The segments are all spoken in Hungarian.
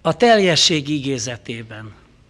A teljesség igézetében.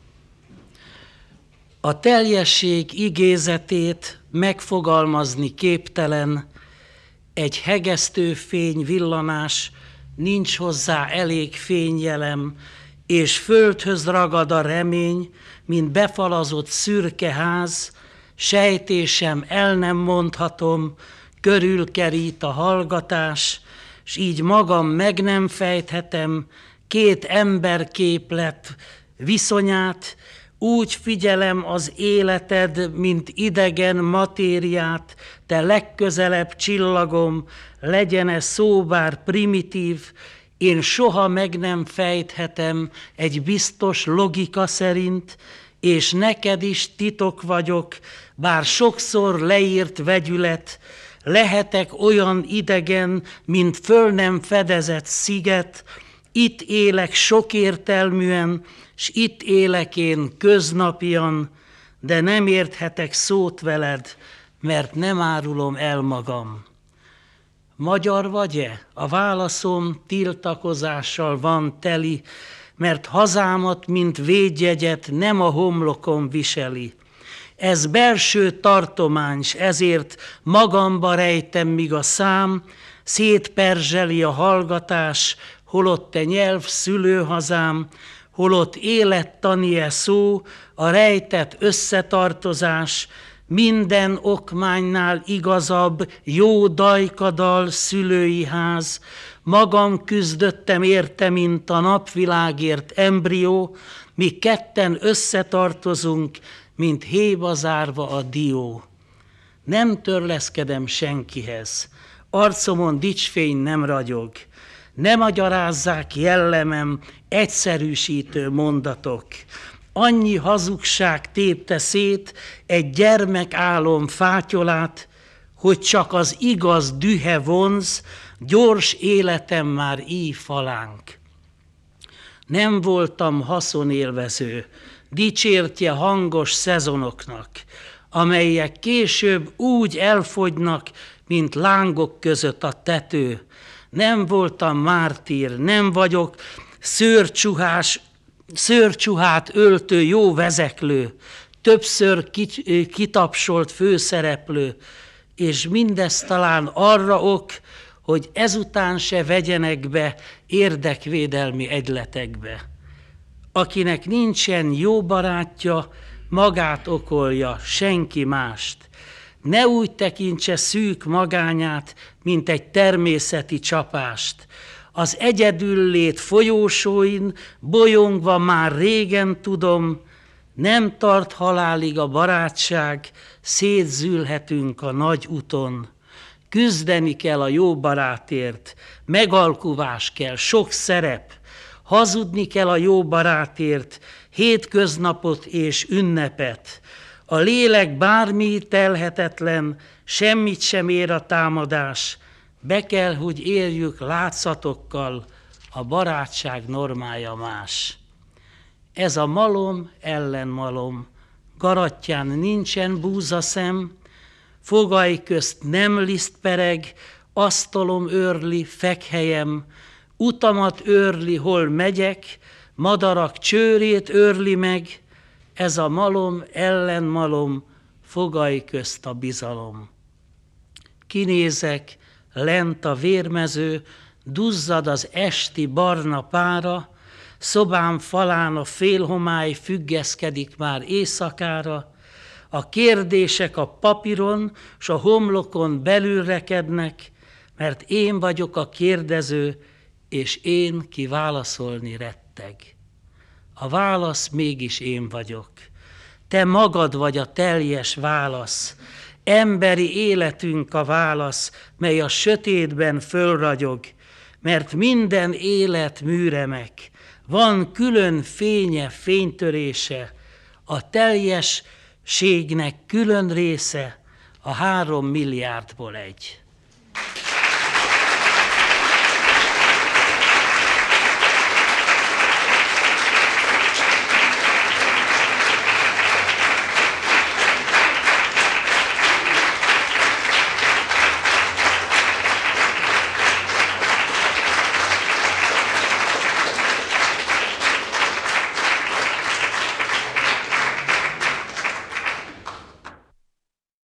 A teljesség igézetét megfogalmazni képtelen, egy hegesztő fényvillanás, nincs hozzá elég fényjelem, és földhöz ragad a remény, mint befalazott szürke ház, sejtésem el nem mondhatom, körülkerít a hallgatás, s így magam meg nem fejthetem, két emberképlet viszonyát, úgy figyelem az életed, mint idegen matériát, te legközelebb csillagom, legyen-e szó bár primitív, én soha meg nem fejthetem egy biztos logika szerint, és neked is titok vagyok, bár sokszor leírt vegyület, lehetek olyan idegen, mint föl nem fedezett sziget, itt élek sokértelműen, s itt élek én köznapian, de nem érthetek szót veled, mert nem árulom el magam. Magyar vagy-e? A válaszom tiltakozással van teli, mert hazámat, mint védjegyet nem a homlokom viseli. Ez belső tartomány, s ezért magamba rejtem, míg a szám szétperzseli a hallgatás, holott te nyelv szülőhazám, holott élettani-e szó, a rejtett összetartozás, minden okmánynál igazabb, jó dajkadal szülői ház, magam küzdöttem érte, mint a napvilágért embrió, mi ketten összetartozunk, mint héba zárva a dió. Nem törleszkedem senkihez, arcomon dicsfény nem ragyog, ne magyarázzák jellemem egyszerűsítő mondatok. Annyi hazugság tépte szét egy gyermek álom fátyolát, hogy csak az igaz dühe vonz, gyors életem már íj falánk. Nem voltam haszonélvező, dicsértje hangos szezonoknak, amelyek később úgy elfogynak, mint lángok között a tető. Nem voltam mártír, nem vagyok szőrcsuhát öltő jó vezeklő, többször kitapsolt főszereplő, és mindez talán arra ok, hogy ezután se vegyenek be érdekvédelmi egyletekbe. Akinek nincsen jó barátja, magát okolja, senki mást. Ne úgy tekintse szűk magányát, mint egy természeti csapást. Az egyedüllét folyósóin bolyongva már régen tudom, nem tart halálig a barátság, szétzülhetünk a nagy uton. Küzdeni kell a jó barátért, megalkuvás kell, sok szerep, hazudni kell a jó barátért, hétköznapot és ünnepet. A lélek bármi telhetetlen, semmit sem ér a támadás, be kell, hogy érjük látszatokkal, a barátság normája más. Ez a malom ellenmalom, garattyán nincsen búzaszem, fogai közt nem lisztpereg, asztalom őrli, fekhelyem, utamat őrli, hol megyek, madarak csőrét őrli meg, ez a malom ellenmalom, fogai közt a bizalom. Kinézek, lent a vérmező, duzzad az esti barna pára, szobám falán a félhomály függeszkedik már éjszakára, a kérdések a papíron s a homlokon belül rekednek, mert én vagyok a kérdező, és én, ki válaszolni retteg. A válasz mégis én vagyok. Te magad vagy a teljes válasz, emberi életünk a válasz, mely a sötétben fölragyog, mert minden élet műremek, van külön fénye, fénytörése, a teljességnek külön része, a 3 milliárdból egy.